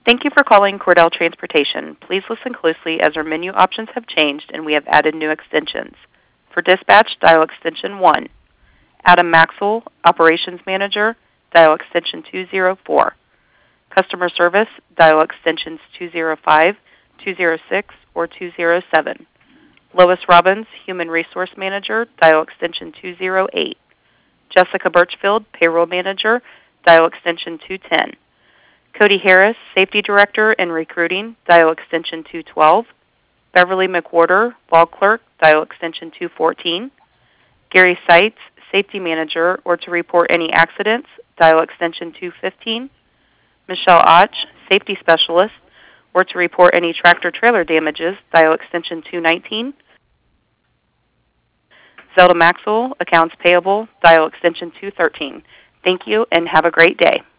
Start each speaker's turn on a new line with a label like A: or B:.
A: Thank you for calling Cordell Transportation. Please listen closely as our menu options have changed and we have added new extensions. For dispatch, dial extension 1. Adam Maxwell, Operations Manager, dial extension 204. Customer Service, dial extensions 205, 206, or 207. Lois Robbins, Human Resource Manager, dial extension 208. Jessica Birchfield, Payroll Manager, dial extension 210. Cody Harris, Safety Director and Recruiting, dial extension 212. Beverly McWhorter, Law Clerk, dial extension 214. Gary Seitz, Safety Manager, or to report any accidents, dial extension 215. Michelle Och, Safety Specialist, or to report any tractor-trailer damages, dial extension 219. Zelda Maxwell, Accounts Payable, dial extension 213. Thank you and have a great day.